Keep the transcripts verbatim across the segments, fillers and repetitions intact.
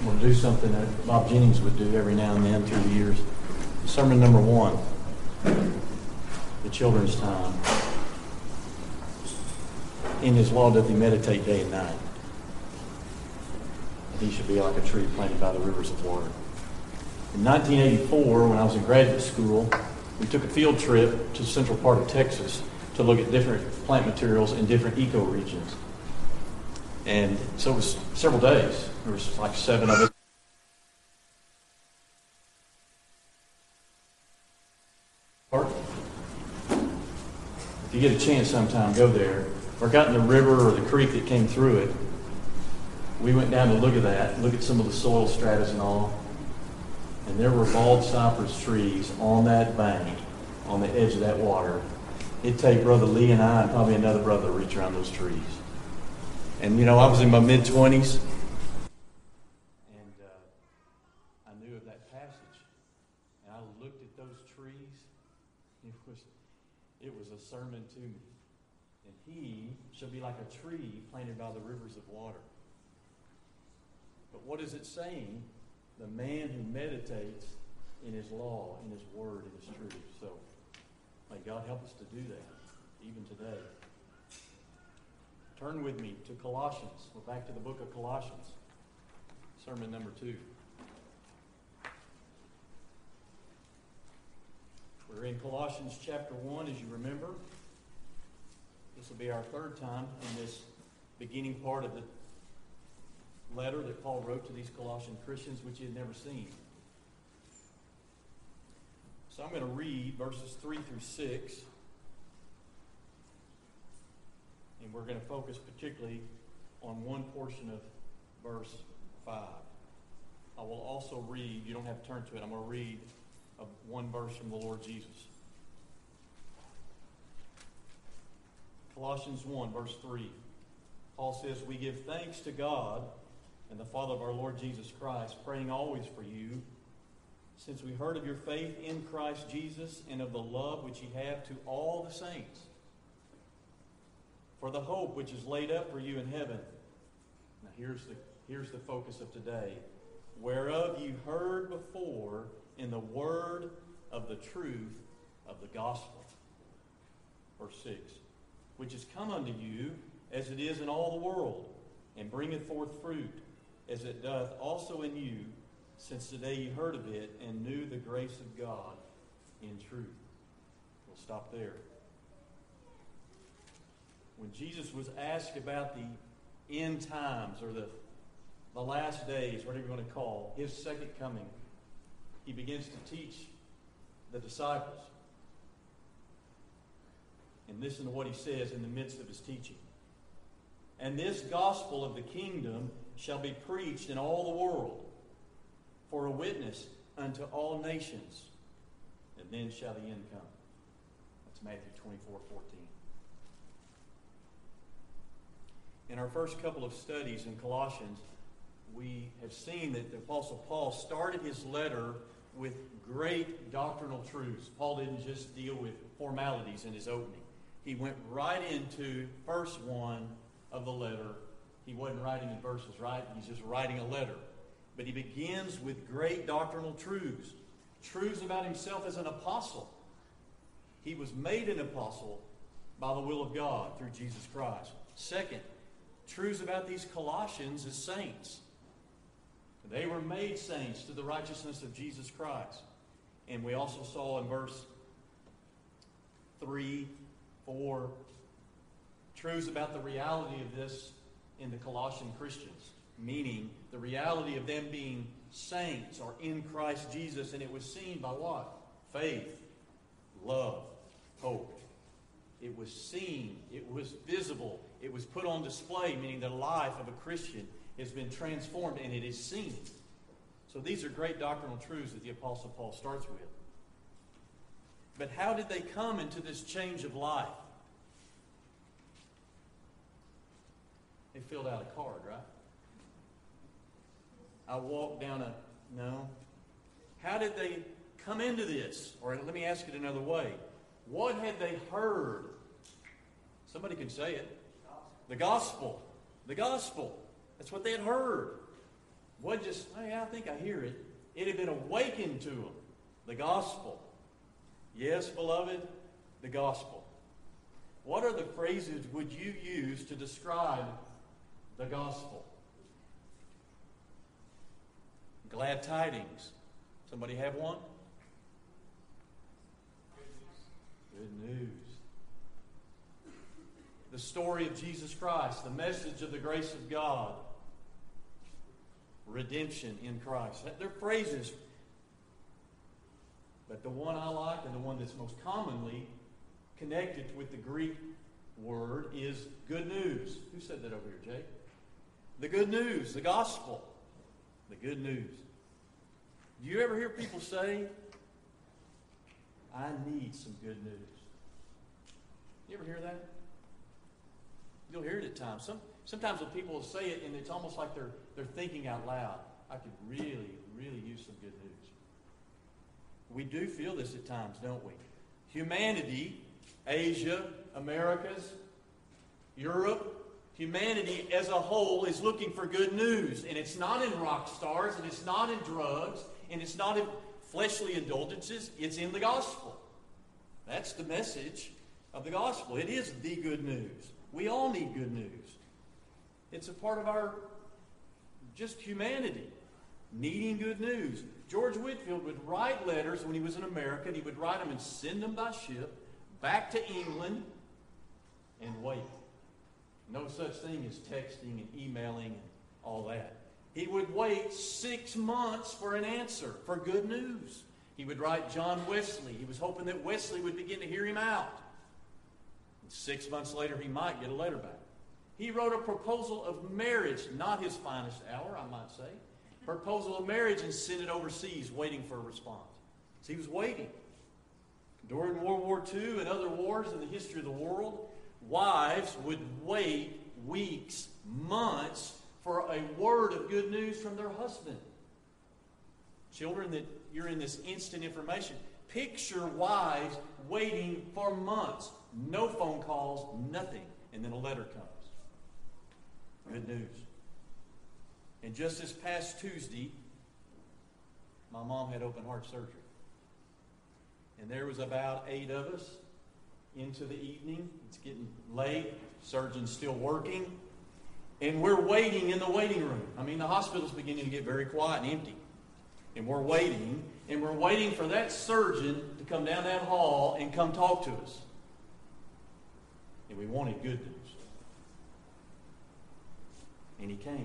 I'm going to do something that Bob Jennings would do every now and then through the years. Sermon number one, the children's time. In his law doth he meditate day and night. And he should be like a tree planted by the rivers of water. In nineteen eighty-four, when I was in graduate school, we took a field trip to the central part of Texas to look at different plant materials in different ecoregions. And so it was several days. There was like seven of us. If you get a chance sometime, go there. Or got in the river or the creek that came through it. We went down to look at that, look at some of the soil stratas and all. And there were bald cypress trees on that bank, on the edge of that water. It'd take Brother Lee and I and probably another brother to reach around those trees. And, you know, I was in my mid-twenties. And uh, I knew of that passage. And I looked at those trees. It was, it was a sermon to me. And he shall be like a tree planted by the rivers of water. But what is it saying? The man who meditates in his law, in his word, in his truth. So may God help us to do that, even today. Turn with me to Colossians. We're back to the book of Colossians. Sermon number two. We're in Colossians chapter one, as you remember. This will be our third time in this beginning part of the letter that Paul wrote to these Colossian Christians, which he had never seen. So I'm going to read verses three through six. And we're going to focus particularly on one portion of verse five. I will also read, you don't have to turn to it, I'm going to read a, one verse from the Lord Jesus. Colossians one, verse three. Paul says, "We give thanks to God and the Father of our Lord Jesus Christ, praying always for you, since we heard of your faith in Christ Jesus and of the love which ye have to all the saints, for the hope which is laid up for you in heaven." Now here's the, here's the focus of today. "Whereof you heard before in the word of the truth of the gospel." Verse six. "Which is come unto you, as it is in all the world, and bringeth forth fruit, as it doth also in you, since the day you heard of it, and knew the grace of God in truth." We'll stop there. When Jesus was asked about the end times, or the, the last days, whatever you want to call, his second coming, he begins to teach the disciples. And listen to what he says in the midst of his teaching. "And this gospel of the kingdom shall be preached in all the world for a witness unto all nations, and then shall the end come." That's Matthew twenty-four fourteen. In our first couple of studies in Colossians, we have seen that the Apostle Paul started his letter with great doctrinal truths. Paul didn't just deal with formalities in his opening. He went right into verse one of the letter. He wasn't writing in verses, right? He's just writing a letter. But he begins with great doctrinal truths. Truths about himself as an apostle. He was made an apostle by the will of God through Jesus Christ. Second, truths about these Colossians as saints. They were made saints to the righteousness of Jesus Christ. And we also saw in verse three, four, truths about the reality of this in the Colossian Christians, meaning the reality of them being saints or in Christ Jesus, and it was seen by what? Faith, love, hope. It was seen, it was visible, it was put on display, meaning the life of a Christian has been transformed and it is seen. So these are great doctrinal truths that the Apostle Paul starts with. But how did they come into this change of life? They filled out a card, right? I walked down a... No. How did they come into this? Or let me ask it another way. What had they heard? Somebody can say it. The gospel. The gospel. That's what they had heard. What just, hey, I think I hear it. It had been awakened to them. The gospel. Yes, beloved, the gospel. What are the phrases would you use to describe the gospel? Glad tidings. Somebody have one? Good news. The story of Jesus Christ, the message of the grace of God, redemption in Christ. They're phrases, but the one I like and the one that's most commonly connected with the Greek word is good news. Who said that over here, Jake? The good news, the gospel, the good news. Do you ever hear people say, I need some good news? You ever hear that? You'll hear it at times. Some, sometimes when people say it, and it's almost like they're, they're thinking out loud, I could really, really use some good news. We do feel this at times, don't we? Humanity, Asia, Americas, Europe, humanity as a whole is looking for good news. And it's not in rock stars, and it's not in drugs, and it's not in fleshly indulgences. It's in the gospel. That's the message of the gospel. It is the good news. We all need good news. It's a part of our just humanity, needing good news. George Whitefield would write letters when he was in America, and he would write them and send them by ship back to England and wait. No such thing as texting and emailing and all that. He would wait six months for an answer, for good news. He would write John Wesley. He was hoping that Wesley would begin to hear him out. And six months later, he might get a letter back. He wrote a proposal of marriage, not his finest hour, I might say. Proposal of marriage and sent it overseas, waiting for a response. So he was waiting. During World War Two and other wars in the history of the world, wives would wait weeks, months for a word of good news from their husband. Children, that you're in this instant information. Picture wives waiting for months. No phone calls, nothing. And then a letter comes. Good news. And just this past Tuesday, my mom had open heart surgery. And there was about eight of us into the evening. It's getting late. Surgeon's still working. And we're waiting in the waiting room. I mean, the hospital's beginning to get very quiet and empty. And we're waiting. And we're waiting for that surgeon to come down that hall and come talk to us. And we wanted good news. And he came.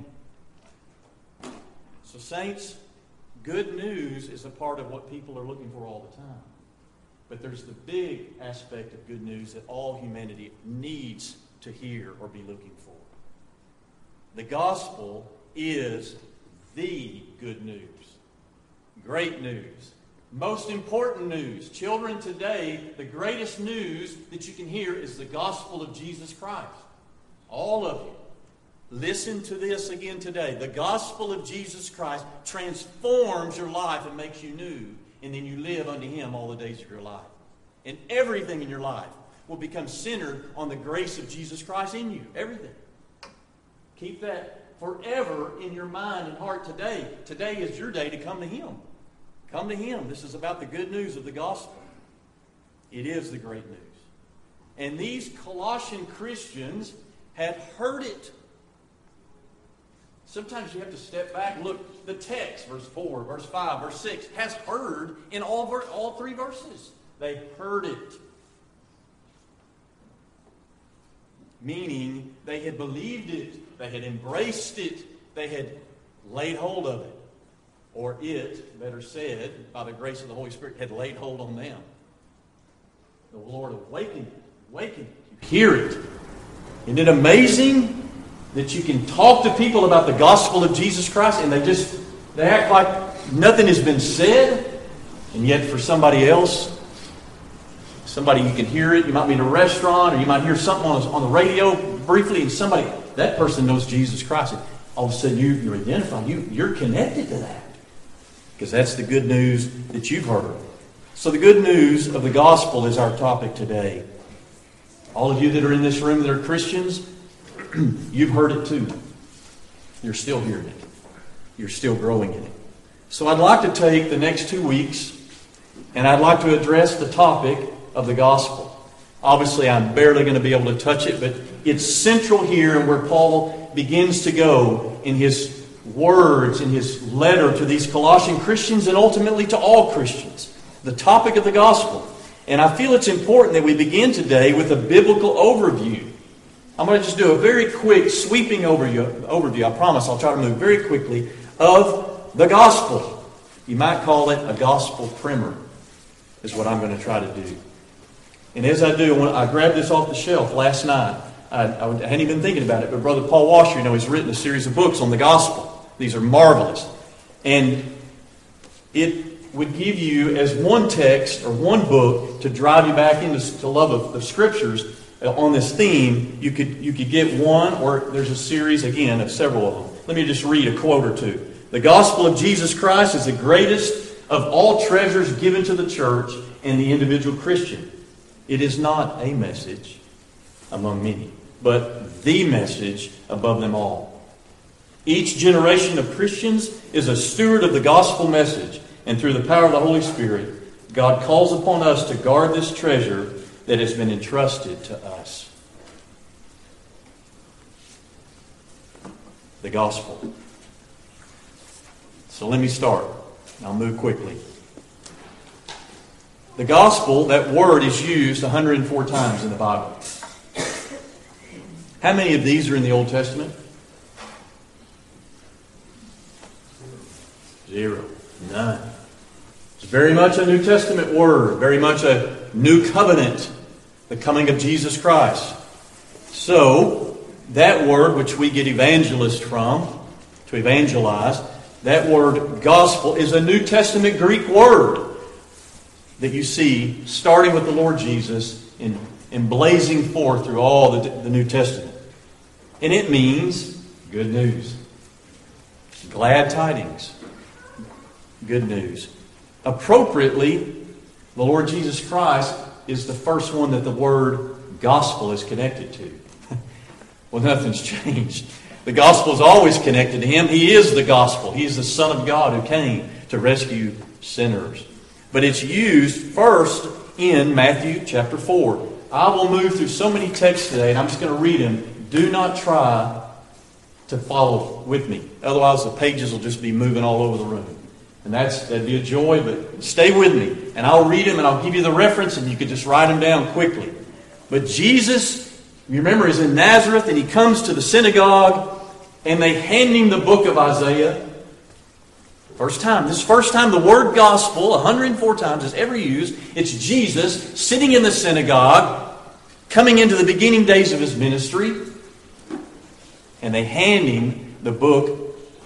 So saints, good news is a part of what people are looking for all the time. But there's the big aspect of good news that all humanity needs to hear or be looking for. The gospel is the good news. Great news. Most important news. Children, today, the greatest news that you can hear is the gospel of Jesus Christ. All of you. Listen to this again today. The gospel of Jesus Christ transforms your life and makes you new. And then you live unto Him all the days of your life. And everything in your life will become centered on the grace of Jesus Christ in you. Everything. Keep that forever in your mind and heart today. Today is your day to come to Him. Come to Him. This is about the good news of the gospel. It is the great news. And these Colossian Christians had heard it. Sometimes you have to step back and look. The text, verse four, verse five, verse six, has heard in all, ver- all three verses. They heard it. Meaning they had believed it, they had embraced it, they had laid hold of it. Or it, better said, by the grace of the Holy Spirit, had laid hold on them. The Lord awakened it, awakened it. You hear it. Isn't it amazing that you can talk to people about the gospel of Jesus Christ and they just, they act like nothing has been said, and yet for somebody else, somebody you can hear it, you might be in a restaurant or you might hear something on, on the radio briefly and somebody, that person knows Jesus Christ. And all of a sudden you, you're identifying, you, you're connected to that. Because that's the good news that you've heard. So the good news of the gospel is our topic today. All of you that are in this room that are Christians, you've heard it too. You're still hearing it. you're still growing in it. So I'd like to take the next two weeks and I'd like to address the topic of the gospel. Obviously, I'm barely going to be able to touch it, but it's central here and where Paul begins to go in his words, in his letter to these Colossian Christians and ultimately to all Christians. The topic of the gospel. And I feel it's important that we begin today with a biblical overview. I'm going to just do a very quick sweeping overview, overview. I promise I'll try to move very quickly of the gospel. You might call it a gospel primer is what I'm going to try to do. And as I do, when I grabbed this off the shelf last night, I, I hadn't even been thinking about it, but Brother Paul Washer, you know, he's written a series of books on the gospel. These are marvelous. And it would give you as one text or one book to drive you back into the love of the Scriptures on this theme. You could, you could get one, or there's a series, again, of several of them. Let me just read a quote or two. The gospel of Jesus Christ is the greatest of all treasures given to the church and the individual Christian. It is not a message among many, but the message above them all. Each generation of Christians is a steward of the gospel message, and through the power of the Holy Spirit, God calls upon us to guard this treasure that has been entrusted to us. The gospel. So let me start. I'll move quickly. The gospel, that word is used one hundred four times in the Bible. How many of these are in the Old Testament? Zero. None. It's very much a New Testament word, very much a new covenant, the coming of Jesus Christ. So, that word which we get evangelist from, to evangelize, that word gospel is a New Testament Greek word that you see starting with the Lord Jesus and, and blazing forth through all the, the New Testament. And it means good news. Glad tidings. Good news. Appropriately, the Lord Jesus Christ is the first one that the word gospel is connected to. Well, nothing's changed. The gospel is always connected to Him. He is the gospel. He is the Son of God who came to rescue sinners. But it's used first in Matthew chapter four. I will move through so many texts today, and I'm just going to read them. Do not try to follow with me. Otherwise, the pages will just be moving all over the room. And that's, that'd be a joy, but stay with me. And I'll read them, and I'll give you the reference, and you can just write them down quickly. But Jesus, you remember, is in Nazareth, and He comes to the synagogue, and they hand Him the book of Isaiah. First time. This first time the word gospel, one hundred four times, is ever used. It's Jesus sitting in the synagogue, coming into the beginning days of His ministry, and they hand Him the book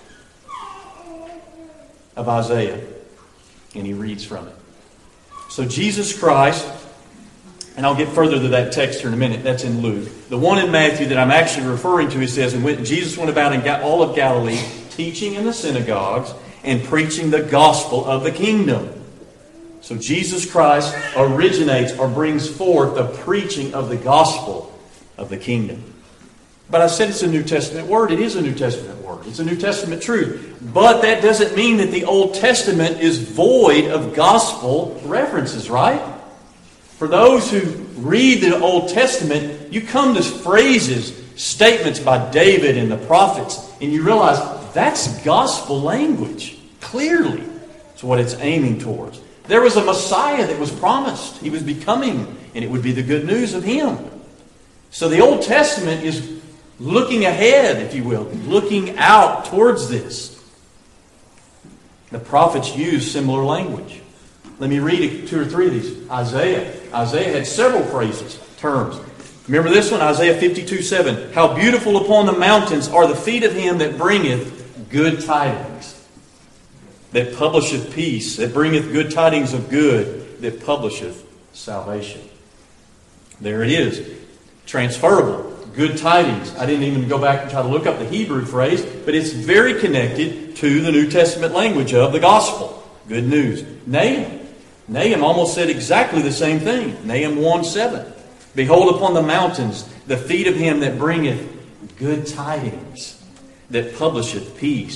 of Isaiah, and He reads from it. So Jesus Christ, and I'll get further to that text here in a minute, that's in Luke. The one in Matthew that I'm actually referring to, it says, and when Jesus went about in all of Galilee, teaching in the synagogues and preaching the gospel of the kingdom. So Jesus Christ originates or brings forth the preaching of the gospel of the kingdom. But I said it's a New Testament word. It is a New Testament word. It's a New Testament truth. But that doesn't mean that the Old Testament is void of gospel references, right? For those who read the Old Testament, you come to phrases, statements by David and the prophets, and you realize that's gospel language. Clearly, it's what it's aiming towards. There was a Messiah that was promised. He was becoming, and it would be the good news of Him. So the Old Testament is looking ahead, if you will, looking out towards this. The prophets use similar language. Let me read two or three of these. Isaiah. Isaiah had several phrases, terms. Remember this one? Isaiah fifty-two seven. How beautiful upon the mountains are the feet of him that bringeth good tidings, that publisheth peace, that bringeth good tidings of good, that publisheth salvation. There it is. Transferable. Good tidings. I didn't even go back and try to look up the Hebrew phrase, but it's very connected to the New Testament language of the gospel. Good news. Nahum. Nahum almost said exactly the same thing. Nahum one seven. Behold upon the mountains the feet of him that bringeth good tidings, that publisheth peace,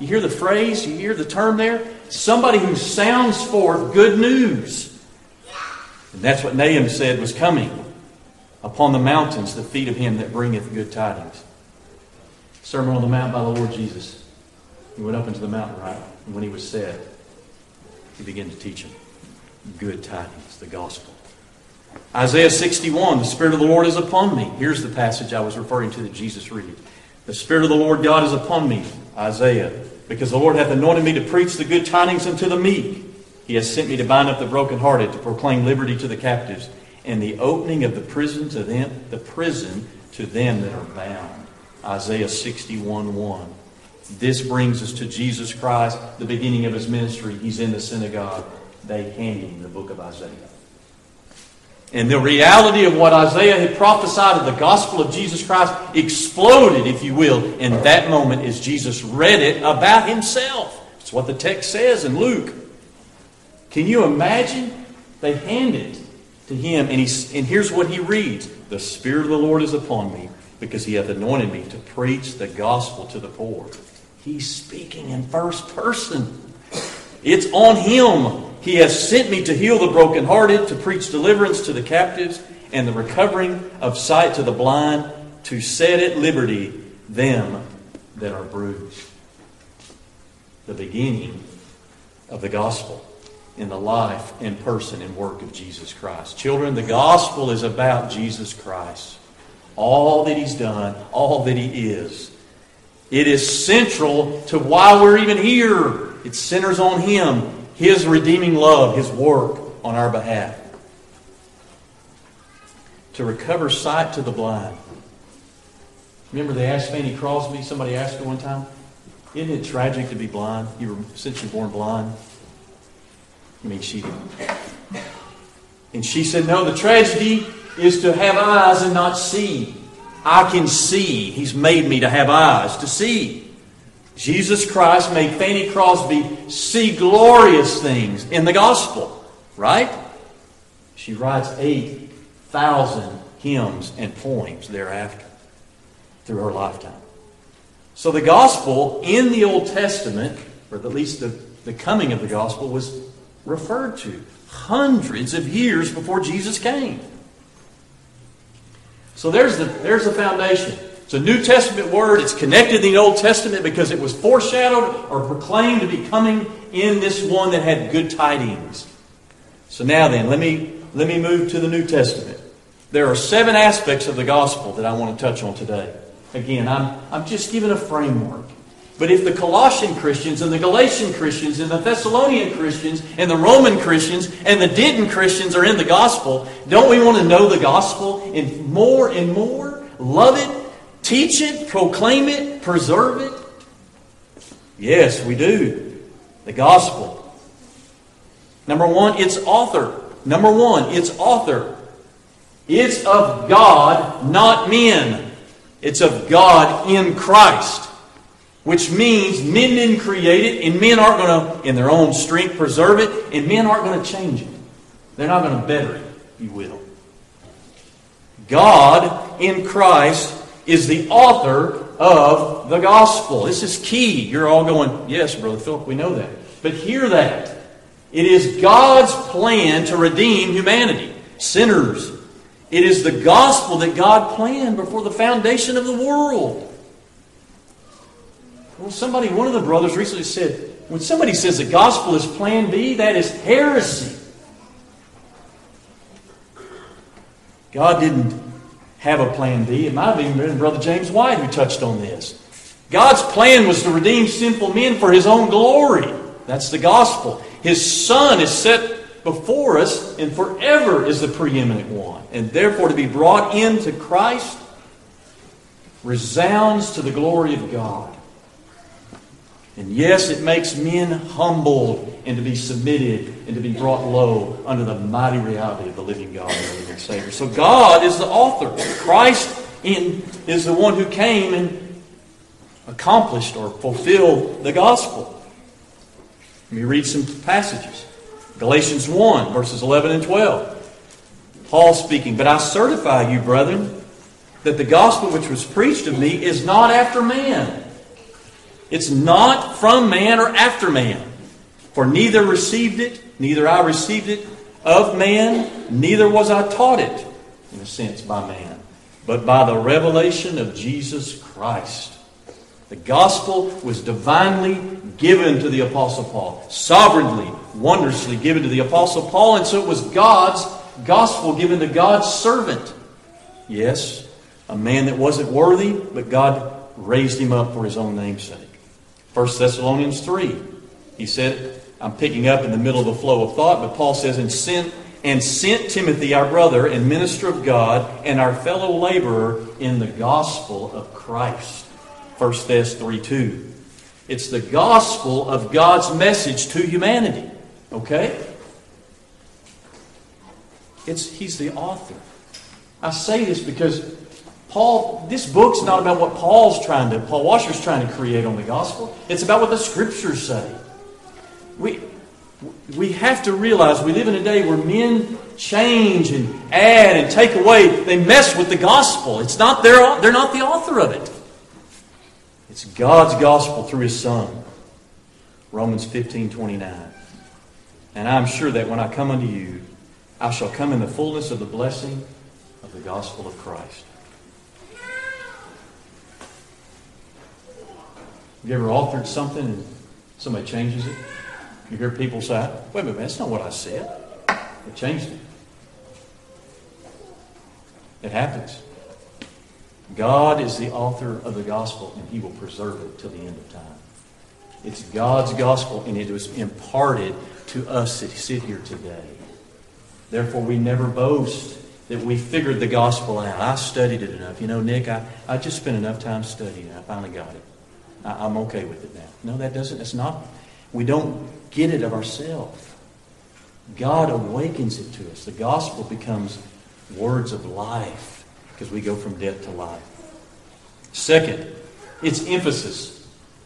You hear the phrase, you hear the term there? Somebody who sounds forth good news. And that's what Nahum said was coming. Upon the mountains, the feet of him that bringeth good tidings. Sermon on the Mount by the Lord Jesus. He went up into the mountain, right? And when he was set, he began to teach them good tidings, the gospel. Isaiah sixty-one, the Spirit of the Lord is upon me. Here's the passage I was referring to that Jesus read. The Spirit of the Lord God is upon me, Isaiah, because the Lord hath anointed me to preach the good tidings unto the meek. He has sent me to bind up the brokenhearted, to proclaim liberty to the captives, and the opening of the prison to them, the prison to them that are bound. Isaiah sixty-one one. This brings us to Jesus Christ, the beginning of his ministry. He's in the synagogue. They hand him the book of Isaiah. And the reality of what Isaiah had prophesied of the gospel of Jesus Christ exploded, if you will, in that moment as Jesus read it about himself. It's what the text says in Luke. Can you imagine? They hand it to him, and, he's, and here's what he reads. The Spirit of the Lord is upon me, because he hath anointed me to preach the gospel to the poor. He's speaking in first person. It's on him. He has sent me to heal the brokenhearted, to preach deliverance to the captives, and the recovering of sight to the blind, to set at liberty them that are bruised. The beginning of the gospel in the life and person and work of Jesus Christ. Children, the gospel is about Jesus Christ. All that he's done, all that he is. It is central to why we're even here. It centers on him, his redeeming love, his work on our behalf. To recover sight to the blind. Remember they asked Fanny Crosby, somebody asked her one time, isn't it tragic to be blind? You were since you're born blind. I mean, she did. And she said, no, the tragedy is to have eyes and not see. I can see. He's made me to have eyes to see. Jesus Christ made Fanny Crosby see glorious things in the gospel. Right? She writes eight thousand hymns and poems thereafter through her lifetime. So the gospel in the Old Testament, or at least the, the coming of the gospel, was referred to hundreds of years before Jesus came. So there's the, there's the foundation. It's a New Testament word. It's connected to the Old Testament because it was foreshadowed or proclaimed to be coming in this one that had good tidings. So now then, let me, let me move to the New Testament. There are seven aspects of the gospel that I want to touch on today. Again, I'm, I'm just giving a framework. But if the Colossian Christians and the Galatian Christians and the Thessalonian Christians and the Roman Christians and the Denton Christians are in the gospel, don't we want to know the gospel in more and more? Love it, teach it, proclaim it, preserve it? Yes, we do. The gospel. Number one, its author. Number one, its author. It's of God, not men. It's of God in Christ. Which means men didn't create it, and men aren't going to, in their own strength, preserve it, and men aren't going to change it. They're not going to better it, if you will. God in Christ is the author of the gospel. This is key. You're all going, yes, Brother Philip, we know that. But hear that. It is God's plan to redeem humanity, sinners. It is the gospel that God planned before the foundation of the world. Well, somebody, one of the brothers recently said, when somebody says the gospel is plan B, that is heresy. God didn't have a plan B. It might have even been Brother James White who touched on this. God's plan was to redeem sinful men for His own glory. That's the gospel. His Son is set before us and forever is the preeminent one. And therefore to be brought into Christ resounds to the glory of God. And yes, it makes men humbled and to be submitted and to be brought low under the mighty reality of the living God and the living Savior. So God is the author. Christ in, is the one who came and accomplished or fulfilled the gospel. Let me read some passages. Galatians one, verses eleven and twelve. Paul speaking, "But I certify you, brethren, that the gospel which was preached of me is not after man. It's not from man or after man. For neither received it, neither I received it of man, neither was I taught it, in a sense, by man, but by the revelation of Jesus Christ. The gospel was divinely given to the Apostle Paul, sovereignly, wondrously given to the Apostle Paul, and so it was God's gospel given to God's servant. Yes, a man that wasn't worthy, but God raised him up for His own name's sake. First Thessalonians three, he said, I'm picking up in the middle of the flow of thought, but Paul says, and sent, and sent Timothy, our brother and minister of God, and our fellow laborer in the gospel of Christ. First Thess three two. It's the gospel of God's message to humanity. Okay? It's He's the author. I say this because Paul, this book's not about what Paul's trying to, Paul Washer's trying to create on the gospel. It's about what the Scriptures say. We, we have to realize we live in a day where men change and add and take away. They mess with the gospel. It's not their, they're not the author of it. It's God's gospel through His Son. Romans fifteen twenty-nine. And I'm sure that when I come unto you, I shall come in the fullness of the blessing of the gospel of Christ. Have you ever authored something and somebody changes it? You hear people say, wait a minute, that's not what I said. They changed it. It happens. God is the author of the gospel, and He will preserve it till the end of time. It's God's gospel, and it was imparted to us that sit here today. Therefore, we never boast that we figured the gospel out. I studied it enough. You know, Nick, I, I just spent enough time studying it. I finally got it. I, I'm okay with it now. No, that doesn't. That's not. We don't get it of ourselves. God awakens it to us. The gospel becomes words of life because we go from death to life. Second, its emphasis.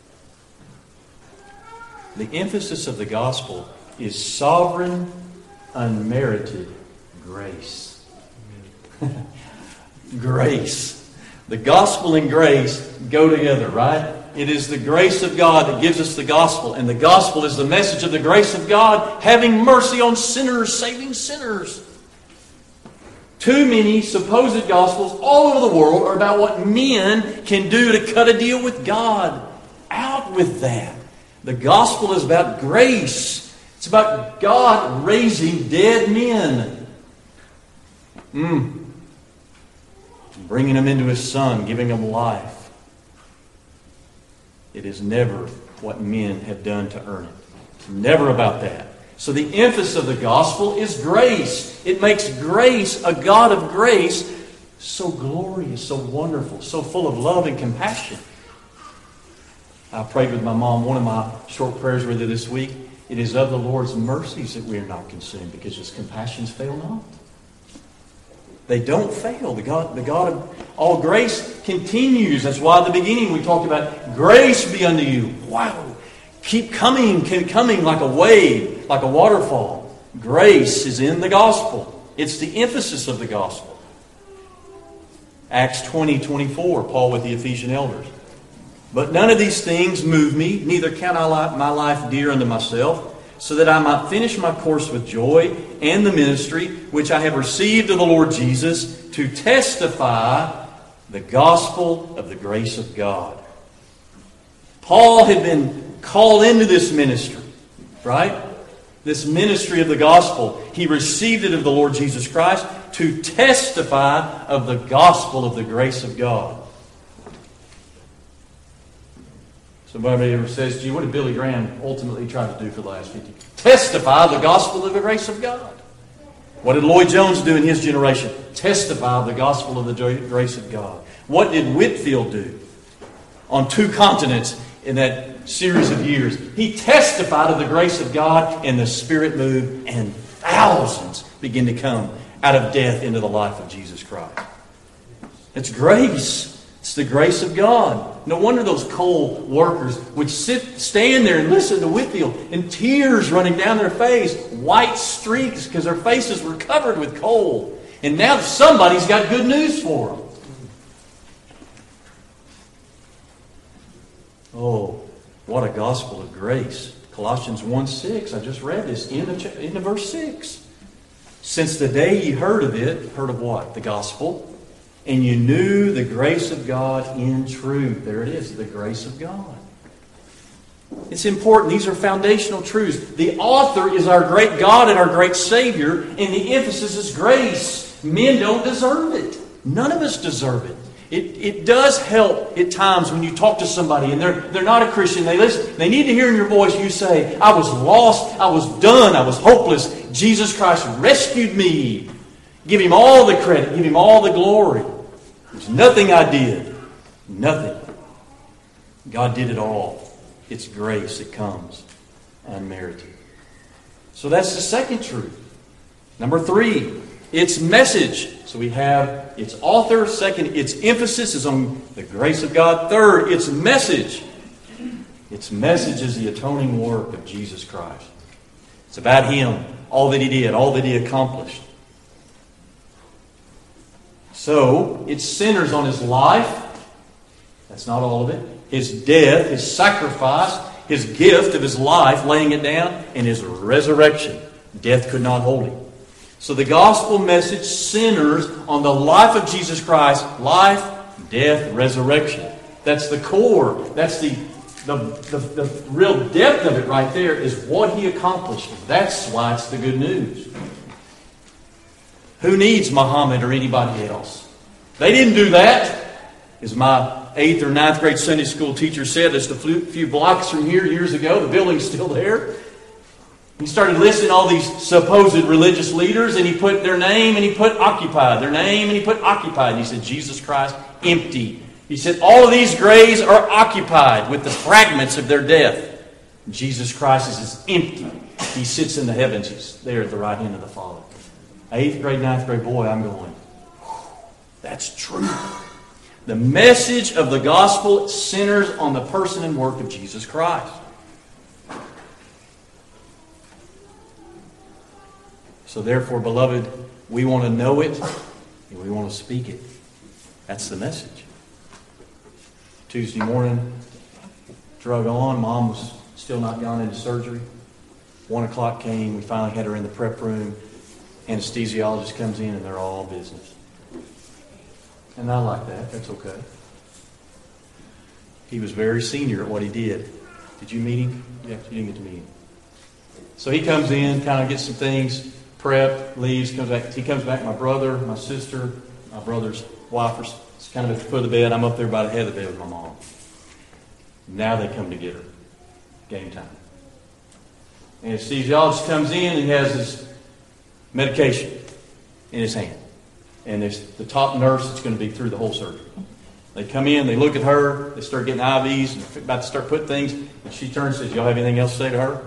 The emphasis of the gospel is sovereign, unmerited grace. Grace. The gospel and grace go together, right? It is the grace of God that gives us the gospel. And the gospel is the message of the grace of God, having mercy on sinners, saving sinners. Too many supposed gospels all over the world are about what men can do to cut a deal with God. Out with that. The gospel is about grace. It's about God raising dead men. Mm. Bringing them into His Son, giving them life. It is never what men have done to earn it. It's never about that. So the emphasis of the gospel is grace. It makes grace, a God of grace, so glorious, so wonderful, so full of love and compassion. I prayed with my mom one of my short prayers with her this week. It is of the Lord's mercies that we are not consumed, because His compassions fail not. They don't fail. The God, the God of all grace continues. That's why at the beginning we talked about grace be unto you. Wow. Keep coming, keep coming like a wave, like a waterfall. Grace is in the gospel. It's the emphasis of the gospel. Acts twenty twenty-four, Paul with the Ephesian elders. But none of these things move me, neither count I my life dear unto myself, so that I might finish my course with joy and the ministry which I have received of the Lord Jesus, to testify the gospel of the grace of God. Paul had been called into this ministry, right? This ministry of the gospel. He received it of the Lord Jesus Christ to testify of the gospel of the grace of God. Somebody ever says, gee, what did Billy Graham ultimately try to do for the last fifty years? Testify the gospel of the grace of God. What did Lloyd Jones do in his generation? Testify the gospel of the grace of God. What did Whitefield do on two continents in that series of years? He testified of the grace of God, and the Spirit moved, and thousands began to come out of death into the life of Jesus Christ. It's grace. It's the grace of God. No wonder those coal workers would sit, stand there and listen to Whitefield, and tears running down their face, white streaks because their faces were covered with coal. And now somebody's got good news for them. Oh, What a gospel of grace. Colossians one six, I just read this, in the, in the verse six. Since the day ye heard of it, heard of what? The gospel. And you knew the grace of God in truth. There it is, the grace of God. It's important. These are foundational truths. The author is our great God and our great Savior, and the emphasis is grace. Men don't deserve it. None of us deserve it. It, it does help at times when you talk to somebody and they're, they're not a Christian. They listen. They need to hear in your voice you say, I was lost, I was done, I was hopeless. Jesus Christ rescued me. Give Him all the credit. Give Him all the glory. There's nothing I did. Nothing. God did it all. It's grace that comes unmerited. So that's the second truth. Number three, its message. So we have its author. Second, its emphasis is on the grace of God. Third, its message. Its message is the atoning work of Jesus Christ. It's about Him, all that He did, all that He accomplished. So, it centers on His life. That's not all of it. His death, His sacrifice, His gift of His life, laying it down, and His resurrection. Death could not hold Him. So the gospel message centers on the life of Jesus Christ. Life, death, resurrection. That's the core. That's the, the, the, the real depth of it right there, is what He accomplished. That's why it's the good news. Who needs Muhammad or anybody else? They didn't do that. As my eighth or ninth grade Sunday school teacher said, just a few blocks from here years ago, the building's still there. He started listing all these supposed religious leaders, and he put their name and he put occupied. Their name and he put occupied. And he said, Jesus Christ, empty. He said, all of these graves are occupied with the fragments of their death. Jesus Christ is empty. He sits in the heavens. He's there at the right hand of the Father. Eighth grade, ninth grade boy, I'm going, that's true. The message of the gospel centers on the person and work of Jesus Christ. So therefore, beloved, we want to know it and we want to speak it. That's the message. Tuesday morning, drug on. Mom was still not gone into surgery. One o'clock came. We finally had her in the prep room. Anesthesiologist comes in and they're all business. And I like that. That's okay. He was very senior at what he did. Did you meet him? Yeah, you didn't get to meet him. So he comes in, kind of gets some things, prep, leaves, comes back. He comes back, my brother, my sister, my brother's wife are kind of at the foot of the bed. I'm up there by the head of the bed with my mom. Now they come together. Game time. Anesthesiologist comes in and he has his medication in his hand. And there's the top nurse that's going to be through the whole surgery. They come in, they look at her, they start getting I Vs, and they're about to start putting things, and she turns and says, y'all have anything else to say to her?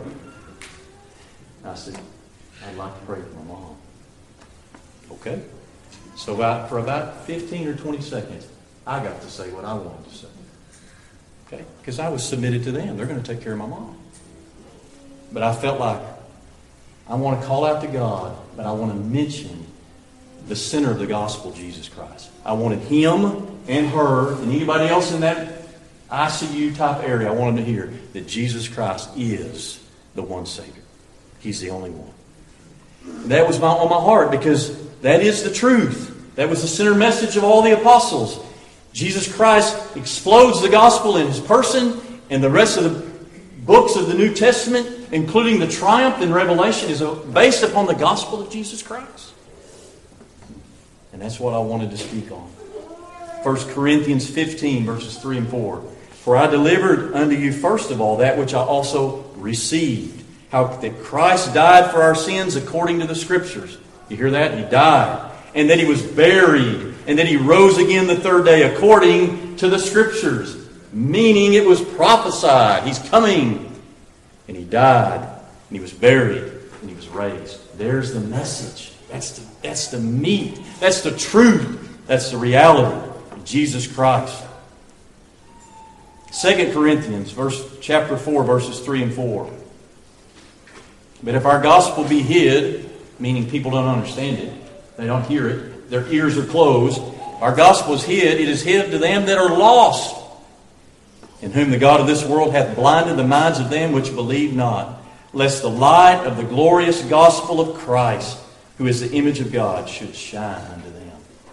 I said, I'd like to pray for my mom. Okay. So about, for about fifteen or twenty seconds, I got to say what I wanted to say. Okay? Because I was submitted to them. They're going to take care of my mom. But I felt like I want to call out to God, but I want to mention the center of the gospel, Jesus Christ. I wanted him and her and anybody else in that I C U type area, I wanted them to hear that Jesus Christ is the one Savior. He's the only one. And that was my, on my heart, because that is the truth. That was the center message of all the apostles. Jesus Christ explodes the gospel in His person, and the rest of the books of the New Testament, including the triumph in Revelation, is based upon the gospel of Jesus Christ. And that's what I wanted to speak on. First Corinthians fifteen, verses three and four. For I delivered unto you first of all that which I also received. How that Christ died for our sins according to the Scriptures. You hear that? He died. And that He was buried. And that He rose again the third day according to the Scriptures. Meaning it was prophesied. He's coming. And He died. And He was buried. And He was raised. There's the message. That's the, that's the meat. That's the truth. That's the reality of Jesus Christ. Second Corinthians, verse, chapter four, verses three and four. But if our gospel be hid, meaning people don't understand it, they don't hear it, their ears are closed, our gospel is hid, it is hid to them that are lost. in whom the God of this world hath blinded the minds of them which believe not, lest the light of the glorious gospel of Christ, who is the image of God, should shine unto them.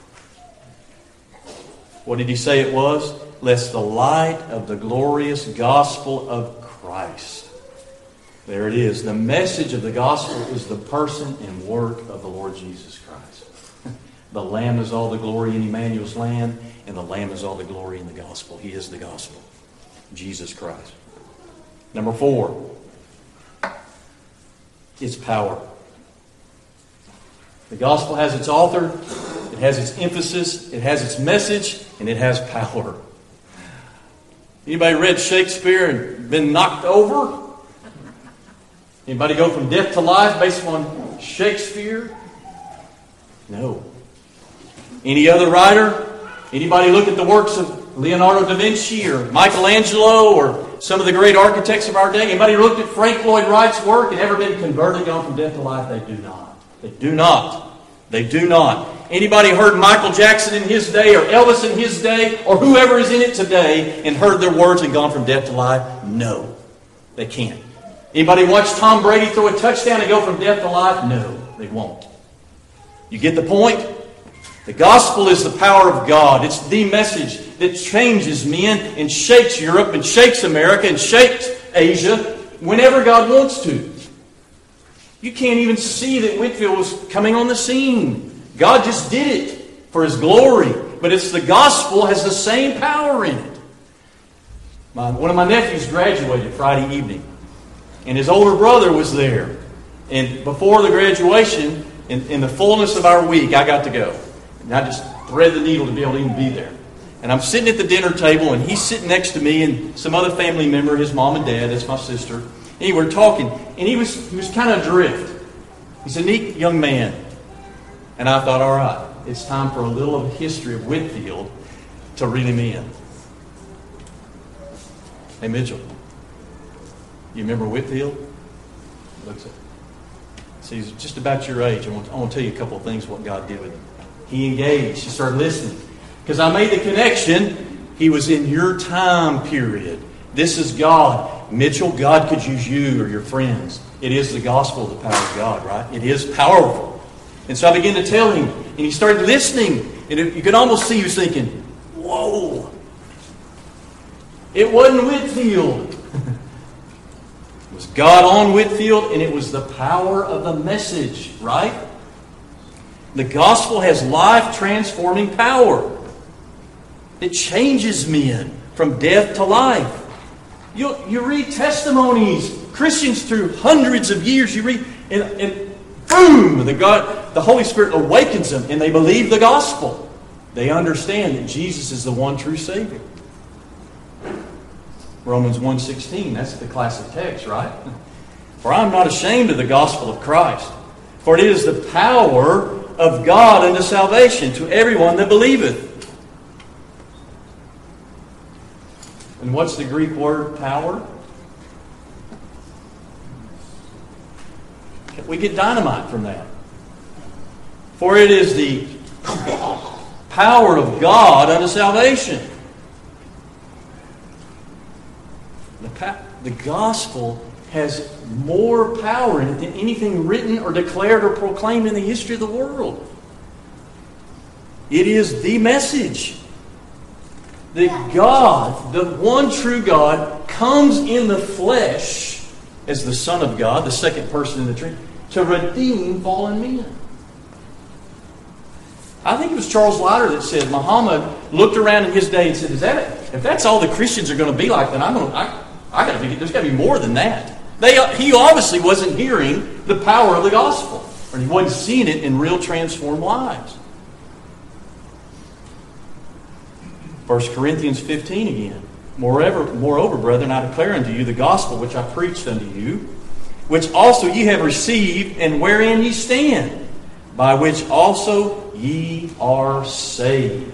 What did he say it was? Lest the light of the glorious gospel of Christ. There it is. The message of the gospel is the person and work of the Lord Jesus Christ. The Lamb is all the glory in Emmanuel's land, and the Lamb is all the glory in the gospel. He is the gospel. Jesus Christ. Number four, its power. The gospel has its author, it has its emphasis, it has its message, and it has power. Anybody read Shakespeare and been knocked over? Anybody go from death to life based on Shakespeare? No. Any other writer? Anybody look at the works of Leonardo da Vinci or Michelangelo or some of the great architects of our day? Anybody looked at Frank Lloyd Wright's work and ever been converted, gone from death to life? They do not. They do not. They do not. Anybody heard Michael Jackson in his day or Elvis in his day or whoever is in it today and heard their words and gone from death to life? No. They can't. Anybody watch Tom Brady throw a touchdown and go from death to life? No, they won't. You get the point? The gospel is the power of God. It's the message that changes men and shakes Europe and shakes America and shakes Asia whenever God wants to. You can't even see that Whitefield was coming on the scene. God just did it for His glory. But it's the gospel has the same power in it. My, one of my nephews graduated Friday evening. And his older brother was there. And before the graduation, in, in the fullness of our week, I got to go. And I just thread the needle to be able to even be there. And I'm sitting at the dinner table, and he's sitting next to me and some other family member, his mom and dad, that's my sister. And we were talking, and he was he was kind of adrift. He's a neat young man. And I thought, all right, it's time for a little of the history of Whitefield to reel him in. Hey, Mitchell. You remember Whitefield? Looks at See, he's just about your age. I want, I want to tell you a couple of things what God did with him. He engaged. He started listening. Because I made the connection. He was in your time period. This is God. Mitchell, God could use you or your friends. It is the gospel of the power of God, right? It is powerful. And so I began to tell him. And he started listening. And you could almost see he was thinking, whoa. It wasn't Whitefield. It was God on Whitefield, and it was the power of the message, right? The gospel has life-transforming power. It changes men from death to life. You, you read testimonies, Christians through hundreds of years, you read, and, and boom, the, God, the Holy Spirit awakens them, and they believe the gospel. They understand that Jesus is the one true Savior. Romans one sixteen, that's the classic text, right? For I am not ashamed of the gospel of Christ, for it is the power of God unto salvation to everyone that believeth. And what's the Greek word power? We get dynamite from that. For it is the power of God unto salvation. The, the gospel has more power in it than anything written or declared or proclaimed in the history of the world. It is the message that God, the one true God, comes in the flesh as the Son of God, the second person in the Trinity, to redeem fallen men. I think it was Charles Leiter that said Muhammad looked around in his day and said, "Is that it? If that's all the Christians are going to be like, then I'm going to, I, I got to be. There's got to be more than that." They, he obviously wasn't hearing the power of the gospel, or he wasn't seeing it in real transformed lives. First Corinthians fifteen again. Moreover, moreover, brethren, I declare unto you the gospel which I preached unto you, which also ye have received, and wherein ye stand, by which also ye are saved.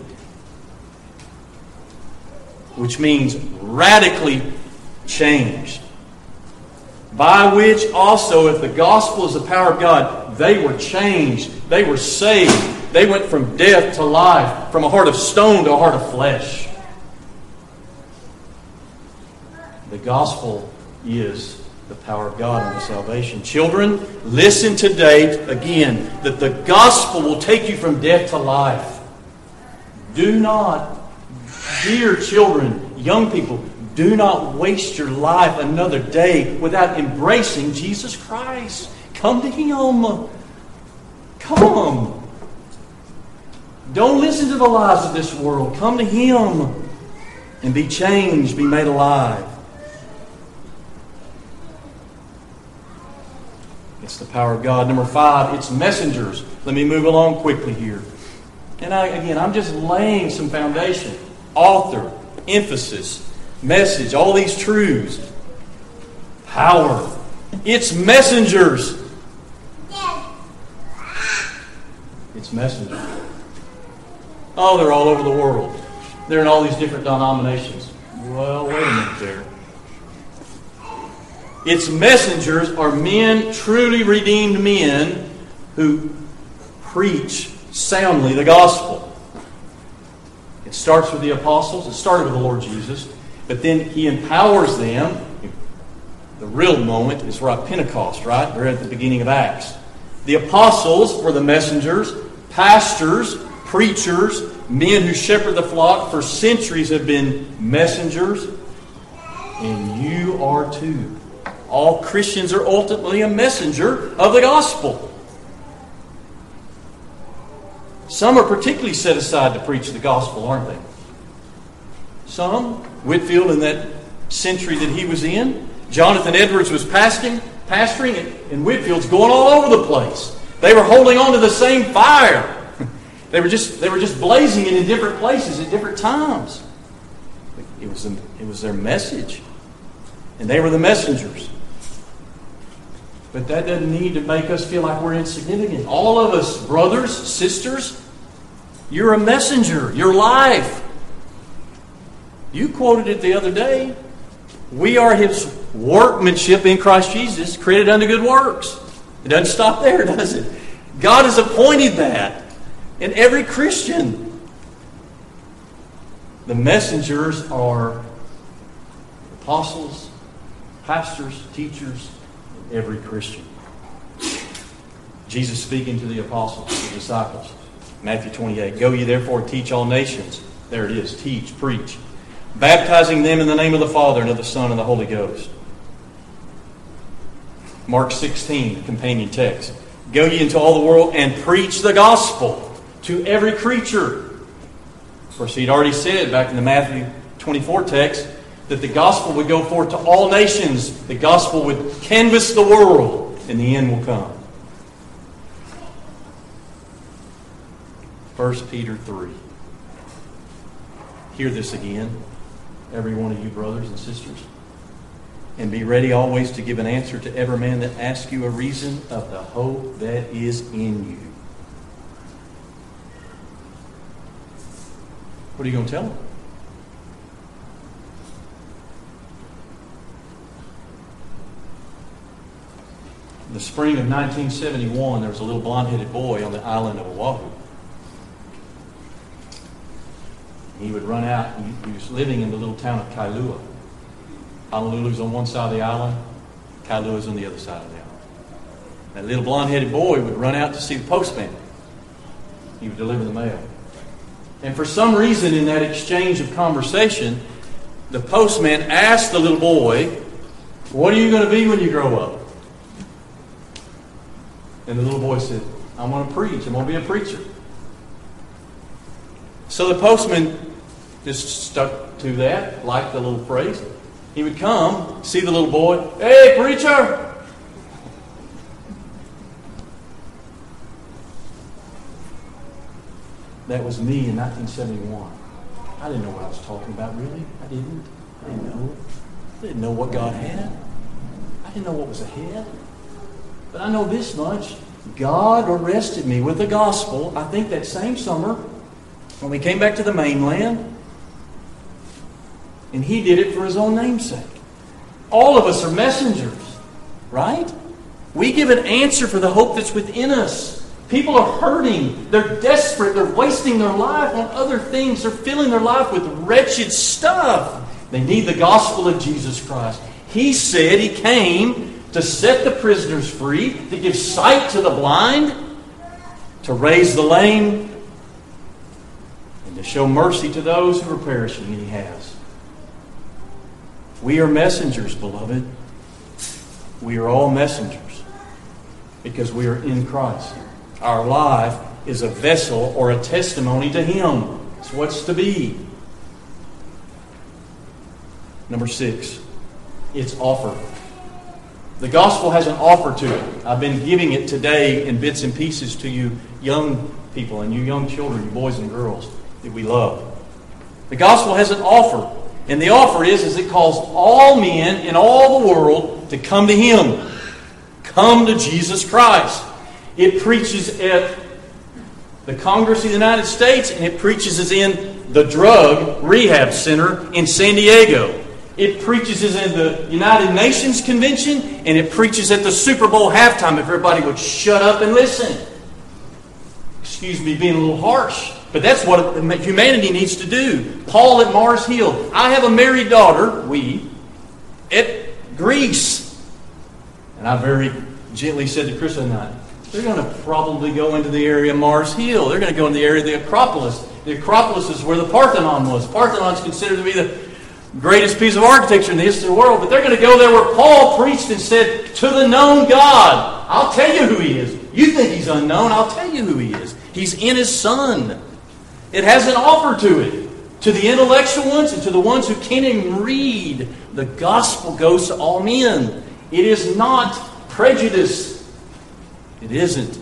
Which means radically changed. By which also, if the gospel is the power of God, they were changed. They were saved. They went from death to life, from a heart of stone to a heart of flesh. gospel is the power of God unto salvation. Children, listen today again that the gospel will take you from death to life. Do not, dear children, young people, do not waste your life another day without embracing Jesus Christ. Come to Him. Come. Don't listen to the lies of this world. Come to Him and be changed, be made alive. It's the power of God. Number five, it's messengers. Let me move along quickly here. And I, again, I'm just laying some foundation. Author, emphasis, message, all these truths. Power. It's messengers. It's messengers. Oh, they're all over the world. They're in all these different denominations. Well, wait a minute there. Its messengers are men, truly redeemed men, who preach soundly the gospel. It starts with the apostles. It started with the Lord Jesus. But then He empowers them. The real moment is right at Pentecost, right? We're at the beginning of Acts. The apostles were the messengers. Pastors, preachers, men who shepherd the flock for centuries have been messengers. And you are too. All Christians are ultimately a messenger of the gospel. Some are particularly set aside to preach the gospel, aren't they? Some, Whitefield in that century that he was in, Jonathan Edwards was pastoring, pastoring and, and Whitefield's going all over the place. They were holding on to the same fire. They were just they were just blazing it in different places at different times. It was, a, it was their message. And they were the messengers. But that doesn't need to make us feel like we're insignificant. All of us, brothers, sisters, you're a messenger. Your life. You quoted it the other day. We are His workmanship in Christ Jesus, created unto good works. It doesn't stop there, does it? God has appointed that in every Christian. The messengers are apostles, pastors, teachers, every Christian. Jesus speaking to the apostles, the disciples. Matthew twenty-eight. Go ye therefore and teach all nations. There it is. Teach, preach. Baptizing them in the name of the Father and of the Son and the Holy Ghost. Mark sixteen, the companion text. Go ye into all the world and preach the gospel to every creature. Of course, he'd already said back in the Matthew twenty-four text that the gospel would go forth to all nations. The gospel would canvass the world, and the end will come. First Peter three. Hear this again, every one of you brothers and sisters. And be ready always to give an answer to every man that asks you a reason of the hope that is in you. What are you going to tell them? In the spring of nineteen seventy-one, there was a little blonde-headed boy on the island of Oahu. He would run out. He was living in the little town of Kailua. Honolulu's on one side of the island. Kailua's on the other side of the island. That little blonde-headed boy would run out to see the postman. He would deliver the mail. And for some reason in that exchange of conversation, the postman asked the little boy, "What are you going to be when you grow up?" And the little boy said, "I'm going to preach. I'm going to be a preacher." So the postman just stuck to that, liked the little phrase. He would come, see the little boy, "Hey, preacher!" That was me in nineteen seventy-one. I didn't know what I was talking about, really. I didn't. I didn't know. I didn't know what God had. I didn't know what was ahead. But I know this much. God arrested me with the gospel, I think that same summer, when we came back to the mainland. And He did it for His own namesake. All of us are messengers, right? We give an answer for the hope that's within us. People are hurting. They're desperate. They're wasting their life on other things. They're filling their life with wretched stuff. They need the gospel of Jesus Christ. He said He came to set the prisoners free, to give sight to the blind, to raise the lame, and to show mercy to those who are perishing, and He has. We are messengers, beloved. We are all messengers because we are in Christ. Our life is a vessel or a testimony to Him. It's what's to be. Number six, it's offer. The gospel has an offer to it. I've been giving it today in bits and pieces to you young people and you young children, you boys and girls that we love. The gospel has an offer. And the offer is, is it calls all men in all the world to come to Him. Come to Jesus Christ. It preaches at the Congress of the United States, and it preaches is in the drug rehab center in San Diego. It preaches is in the United Nations Convention, and it preaches at the Super Bowl halftime if everybody would shut up and listen. Excuse me being a little harsh, but that's what humanity needs to do. Paul at Mars Hill. I have a married daughter, we, at Greece. And I very gently said to Chris tonight, they're going to probably go into the area of Mars Hill. They're going to go in the area of the Acropolis. The Acropolis is where the Parthenon was. Parthenon is considered to be the greatest piece of architecture in the history of the world. But they're going to go there where Paul preached and said, to the known God. I'll tell you who He is. You think He's unknown. I'll tell you who He is. He's in His Son. It has an offer to it. To the intellectual ones and to the ones who can't even read, the gospel goes to all men. It is not prejudice. It isn't.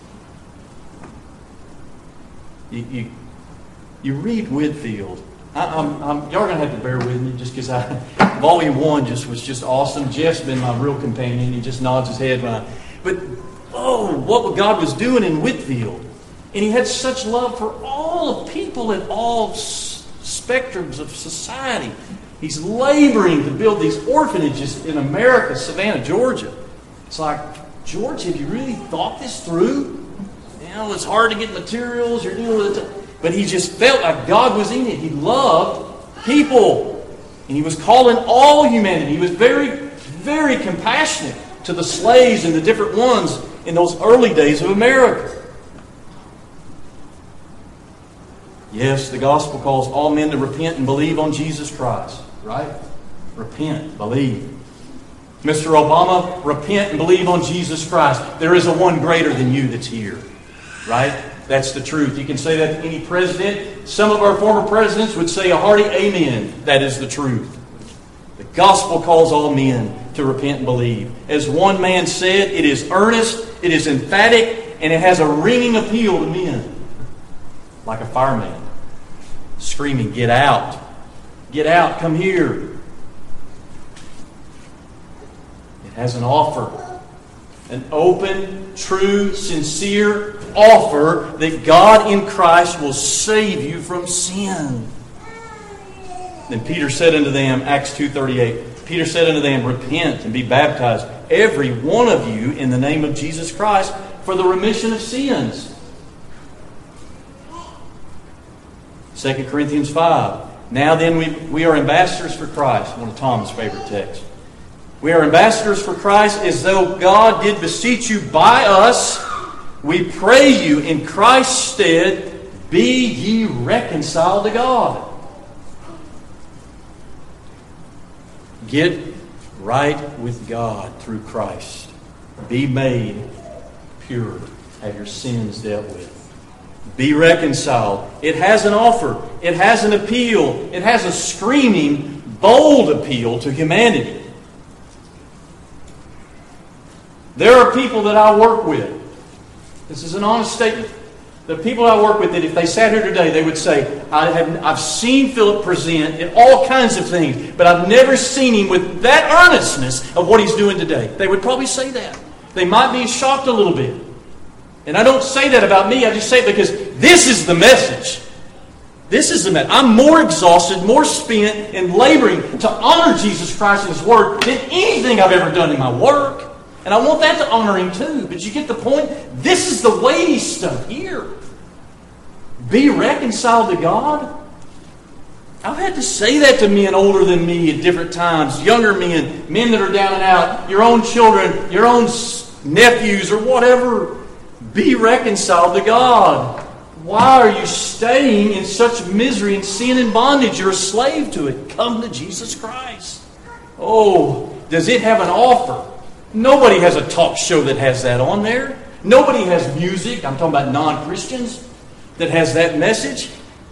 You, you, you read Whitefield. I, I'm, I'm, y'all are going to have to bear with me just because I volume one just was just awesome. Jeff's been my real companion. He just nods his head when I... But, oh, what God was doing in Whitefield. And He had such love for all of people at all s- spectrums of society. He's laboring to build these orphanages in America, Savannah, Georgia. It's like, George, have you really thought this through? You know, it's hard to get materials. You're dealing with it. But he just felt like God was in it. He loved people. And He was calling all humanity. He was very, very compassionate to the slaves and the different ones in those early days of America. Yes, the gospel calls all men to repent and believe on Jesus Christ. Right? Repent, believe. Mister Obama, repent and believe on Jesus Christ. There is a one greater than you that's here. Right? That's the truth. You can say that to any president. Some of our former presidents would say a hearty amen. That is the truth. The gospel calls all men to repent and believe. As one man said, it is earnest, it is emphatic, and it has a ringing appeal to men. Like a fireman screaming, get out. Get out, come here. It has an offer. An open, true, sincere offer that God in Christ will save you from sin. Then Peter said unto them, Acts two thirty-eight, Peter said unto them, repent and be baptized, every one of you, in the name of Jesus Christ, for the remission of sins. Second Corinthians five. Now then we, we are ambassadors for Christ. One of Tom's favorite texts. We are ambassadors for Christ as though God did beseech you by us. We pray you in Christ's stead, be ye reconciled to God. Get right with God through Christ. Be made pure. Have your sins dealt with. Be reconciled. It has an offer. It has an appeal. It has a screaming, bold appeal to humanity. There are people that I work with. This is an honest statement. The people I work with that if they sat here today, they would say, I have, I've seen Philip present in all kinds of things, but I've never seen him with that earnestness of what he's doing today. They would probably say that. They might be shocked a little bit. And I don't say that about me. I just say it because this is the message. This is the message. I'm more exhausted, more spent in laboring to honor Jesus Christ and His Word than anything I've ever done in my work. And I want that to honor Him too. But you get the point? This is the weighty stuff here. Be reconciled to God. I've had to say that to men older than me at different times, younger men, men that are down and out, your own children, your own nephews or whatever. Be reconciled to God. Why are you staying in such misery and sin and bondage? You're a slave to it. Come to Jesus Christ. Oh, does it have an offer? Nobody has a talk show that has that on there. Nobody has music, I'm talking about non-Christians, that has that message.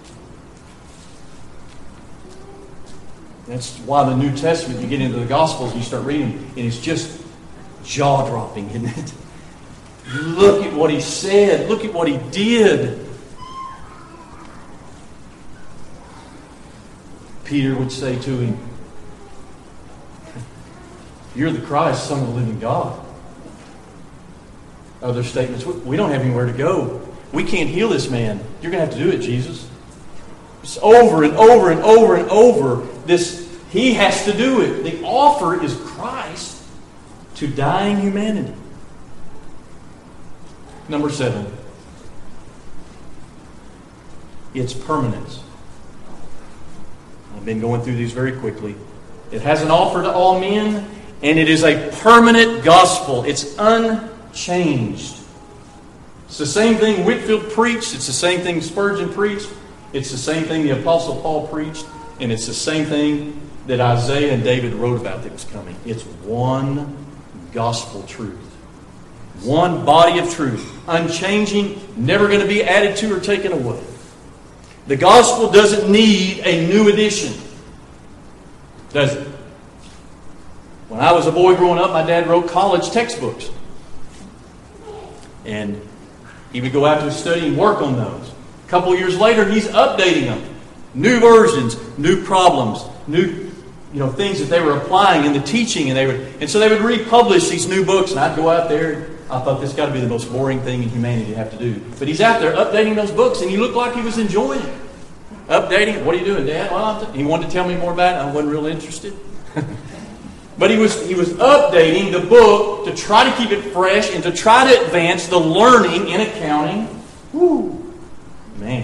That's why the New Testament, you get into the Gospels, you start reading, and it's just jaw-dropping, isn't it? Look at what he said. Look at what he did. Peter would say to him, "You're the Christ, Son of the living God." Other statements, "We don't have anywhere to go. We can't heal this man. You're going to have to do it, Jesus." It's over and over and over and over. This, he has to do it. The offer is Christ to dying humanity. Number seven. Its permanence. I've been going through these very quickly. It has an offer to all men, and it is a permanent gospel. It's unchanged. It's the same thing Whitefield preached. It's the same thing Spurgeon preached. It's the same thing the Apostle Paul preached. And it's the same thing that Isaiah and David wrote about that was coming. It's one gospel truth. One body of truth. Unchanging, never going to be added to or taken away. The gospel doesn't need a new edition. Does it? When I was a boy growing up, my dad wrote college textbooks. And he would go out to his study and work on those. A couple of years later, he's updating them. New versions, new problems, new you know, things that they were applying in the teaching. And they would, and so they would republish these new books. And I'd go out there, and I thought this got to be the most boring thing in humanity to have to do. But he's out there updating those books, and he looked like he was enjoying it. Updating, what are you doing, Dad? Well, I'm t-. He wanted to tell me more about it. I wasn't real interested. But he was, he was updating the book to try to keep it fresh and to try to advance the learning in accounting. Woo, man.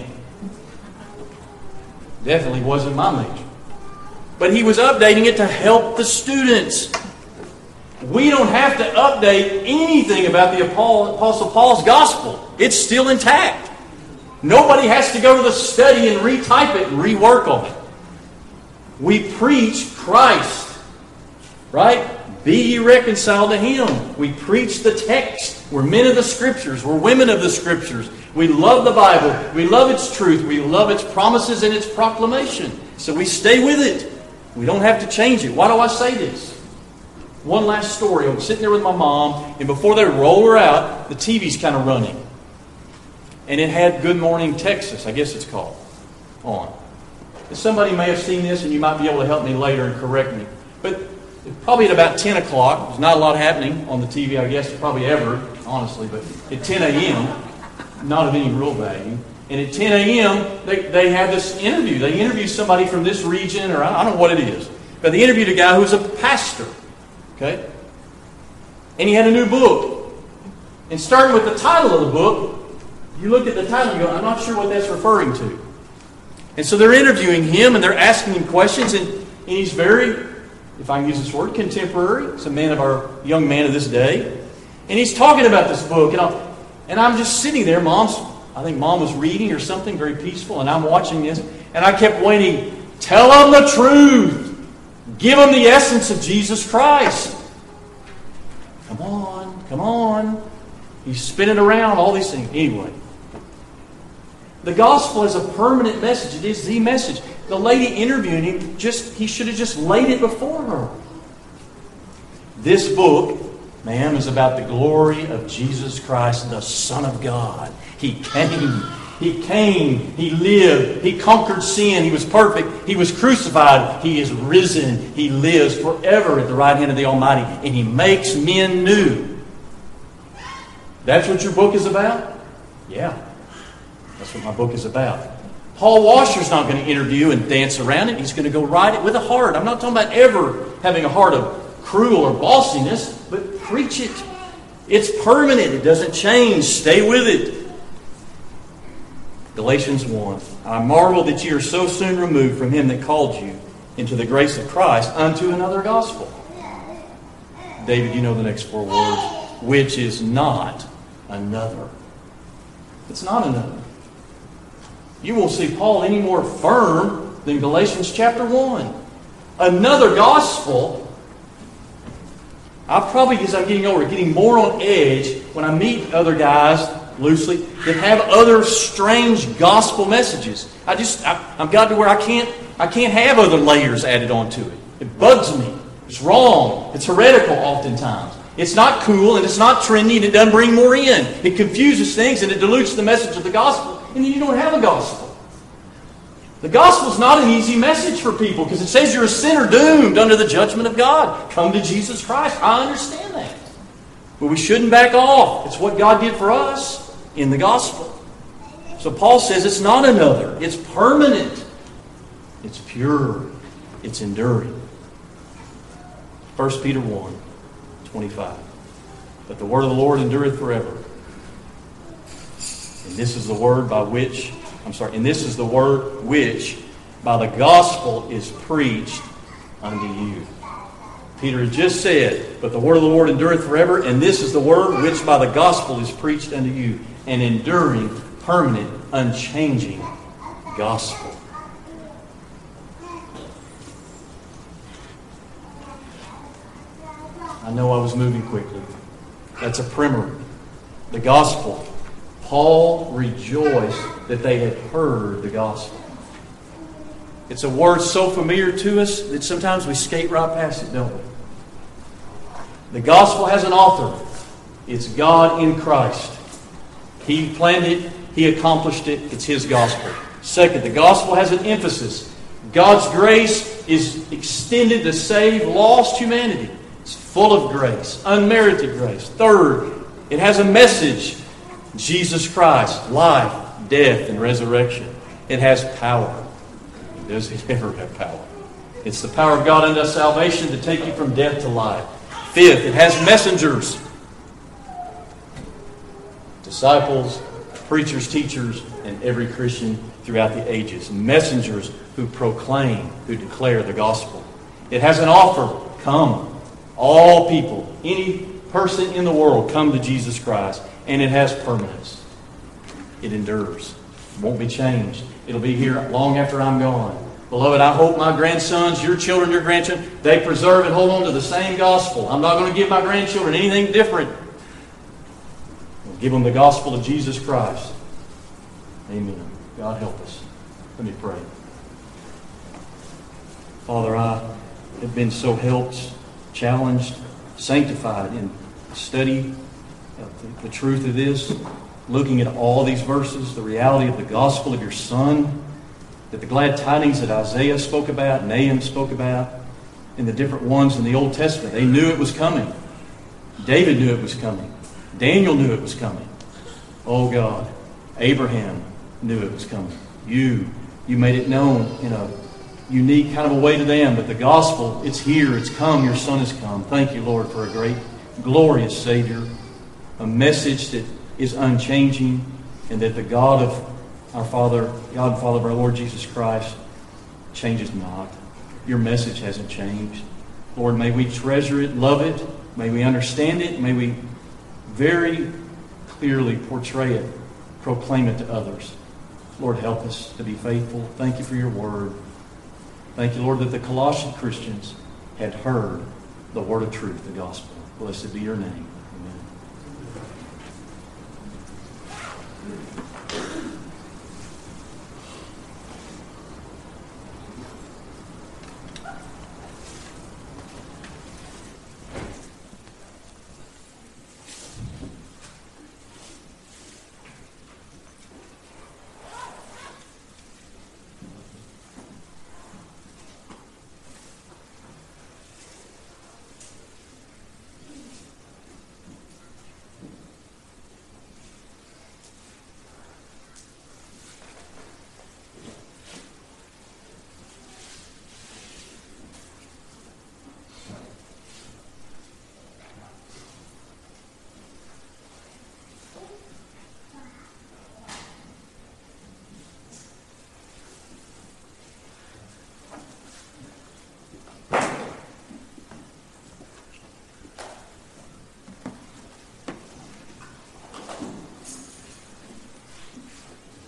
Definitely wasn't my major. But he was updating it to help the students. We don't have to update anything about the Apostle Paul's gospel. It's still intact. Nobody has to go to the study and retype it and rework on it. We preach Christ. Right? Be ye reconciled to Him. We preach the text. We're men of the Scriptures. We're women of the Scriptures. We love the Bible. We love its truth. We love its promises and its proclamation. So we stay with it. We don't have to change it. Why do I say this? One last story. I was sitting there with my mom, and before they roll her out, the T V's kind of running. And it had Good Morning Texas, I guess it's called, on. And somebody may have seen this, and you might be able to help me later and correct me. But probably at about ten o'clock, there's not a lot happening on the T V, I guess, probably ever, honestly, but at ten a.m., not of any real value. And at ten a.m., they, they have this interview. They interview somebody from this region, or I don't know what it is. But they interviewed a guy who was a pastor. Okay? And he had a new book. And starting with the title of the book, you look at the title and you go, I'm not sure what that's referring to. And so they're interviewing him, and they're asking him questions, and, and he's very, if I can use this word, contemporary. He's a man of our young man of this day. And he's talking about this book. And, I'll, and I'm just sitting there. Mom's, I think Mom was reading or something very peaceful. And I'm watching this. And I kept waiting. Tell them the truth. Give them the essence of Jesus Christ. Come on. Come on. He's spinning around all these things. Anyway. The gospel is a permanent message. It is the message. The lady interviewing him, just he should have just laid it before her. This book, ma'am, is about the glory of Jesus Christ, the Son of God. He came. He came. He lived. He conquered sin. He was perfect. He was crucified. He is risen. He lives forever at the right hand of the Almighty. And He makes men new. That's what your book is about? Yeah. That's what my book is about. Paul Washer's not going to interview and dance around it. He's going to go write it with a heart. I'm not talking about ever having a heart of cruel or bossiness, but preach it. It's permanent. It doesn't change. Stay with it. Galatians one. I marvel that you are so soon removed from him that called you into the grace of Christ unto another gospel. David, you know the next four words. Which is not another. It's not another. You won't see Paul any more firm than Galatians chapter one. Another gospel. I probably, as I'm getting older, getting more on edge when I meet other guys, loosely, that have other strange gospel messages. I just, I, I've got to where I can't, I can't have other layers added onto it. It bugs me. It's wrong. It's heretical oftentimes. It's not cool and it's not trendy and it doesn't bring more in. It confuses things and it dilutes the message of the gospel, and then you don't have a gospel. The gospel is not an easy message for people because it says you're a sinner doomed under the judgment of God. Come to Jesus Christ. I understand that. But we shouldn't back off. It's what God did for us in the gospel. So Paul says it's not another. It's permanent. It's pure. It's enduring. First Peter one, twenty-five. But the word of the Lord endureth forever. And this is the word by which... I'm sorry, and this is the word which by the gospel is preached unto you. Peter had just said, but the word of the Lord endureth forever, and this is the word which by the gospel is preached unto you. An enduring, permanent, unchanging gospel. I know I was moving quickly. That's a primer. The gospel. Paul rejoiced that they had heard the gospel. It's a word so familiar to us that sometimes we skate right past it, don't we? The gospel has an author. It's God in Christ. He planned it. He accomplished it. It's His gospel. Second, the gospel has an emphasis. God's grace is extended to save lost humanity. It's full of grace, unmerited grace. Third, it has a message. Jesus Christ, life, death, and resurrection. It has power. Does it ever have power? It's the power of God unto salvation to take you from death to life. Fifth, it has messengers. Disciples, preachers, teachers, and every Christian throughout the ages. Messengers who proclaim, who declare the gospel. It has an offer. Come. All people, any person in the world, come to Jesus Christ. And it has permanence. It endures. It won't be changed. It'll be here long after I'm gone. Beloved, I hope my grandsons, your children, your grandchildren, they preserve and hold on to the same gospel. I'm not going to give my grandchildren anything different. I'll give them the gospel of Jesus Christ. Amen. God help us. Let me pray. Father, I have been so helped, challenged, sanctified in study the truth of this, looking at all these verses, the reality of the gospel of your Son, that the glad tidings that Isaiah spoke about, Nahum spoke about, and the different ones in the Old Testament, they knew it was coming. David knew it was coming. Daniel knew it was coming. Oh God, Abraham knew it was coming. You, you made it known in a unique kind of a way to them, but the gospel, it's here, it's come, your Son has come. Thank you, Lord, for a great, glorious Savior. A message that is unchanging, and that the God of our Father, God and Father of our Lord Jesus Christ, changes not. Your message hasn't changed. Lord, may we treasure it, love it. May we understand it. May we very clearly portray it, proclaim it to others. Lord, help us to be faithful. Thank you for your word. Thank you, Lord, that the Colossian Christians had heard the word of truth, the gospel. Blessed be your name.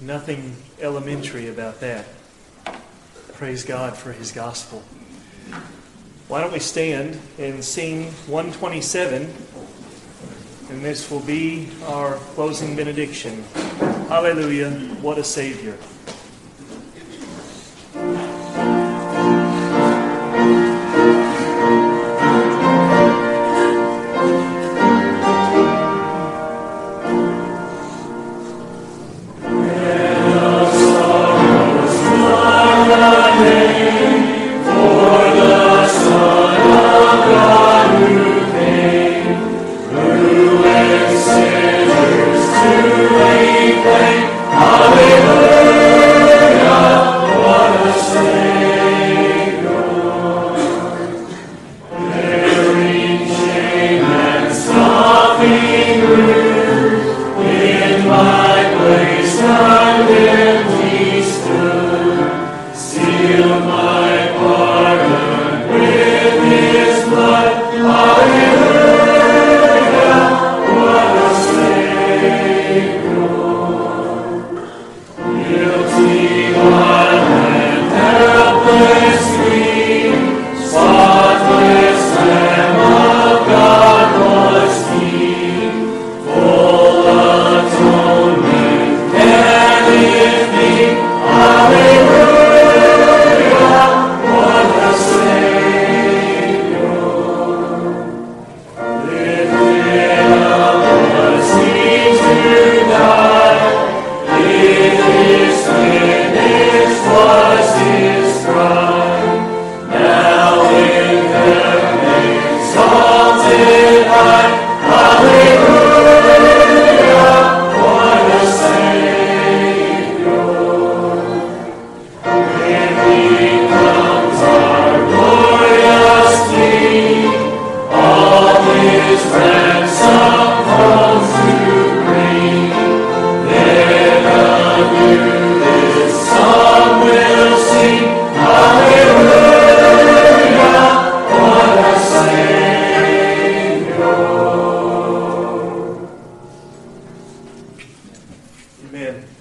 Nothing elementary about that. Praise God for His gospel. Why don't we stand and sing one twenty-seven, and this will be our closing benediction. Hallelujah, what a Savior. Amen.